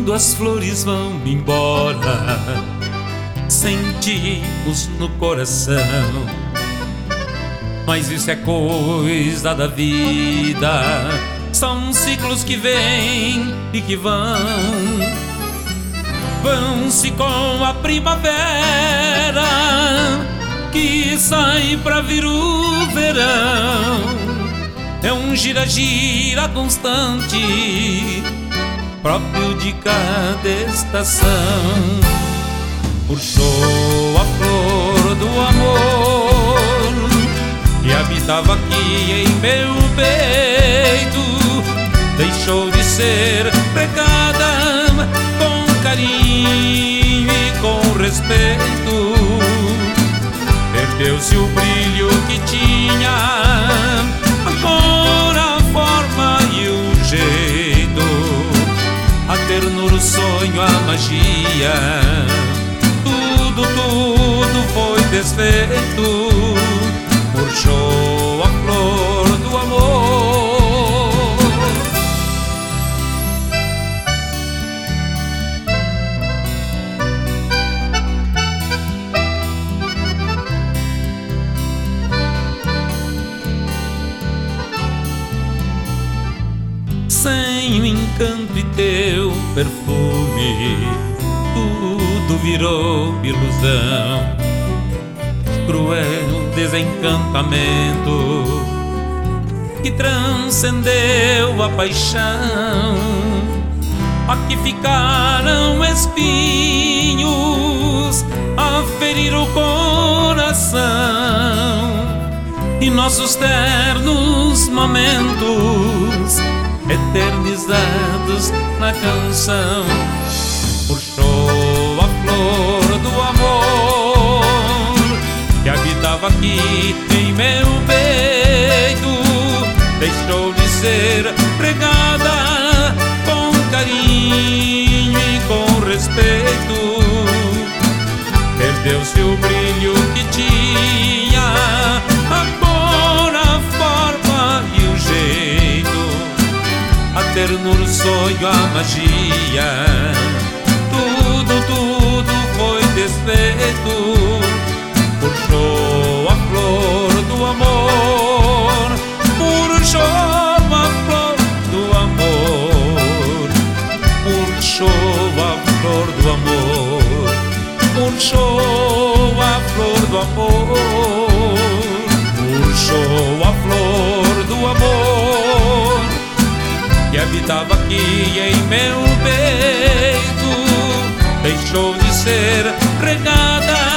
quando as flores vão embora, sentimos no coração. Mas isso é coisa da vida, são ciclos que vêm e que vão. Vão-se com a primavera, que sai pra vir o verão. É um gira-gira constante, próprio de cada estação. Puxou a flor do amor que habitava aqui em meu peito, deixou de ser pregada com carinho e com respeito. Perdeu-se o brilho que tinha, a cor, a forma e o jeito, a ternura, o sonho, a magia. Tudo, tudo foi desfeito. Murchou a flor do amor. Sem o encanto e teu perfume, tudo virou ilusão, cruel desencantamento que transcendeu a paixão. Aqui ficaram espinhos a ferir o coração, e nossos ternos momentos eternizados na canção. Puxou a flor do amor que habitava aqui em meu peito, deixou de ser pregada com carinho e com respeito. Perdeu-se o brilho que tinha, a cor, a forma e o jeito, a ternura, o sonho, a magia. Tudo, tudo foi desfeito. Puxou a flor do amor, puxou a flor do amor, puxou a flor do amor, puxou a flor do amor, puxou a flor do amor que habitava aqui em meu peito, deixou de ser regada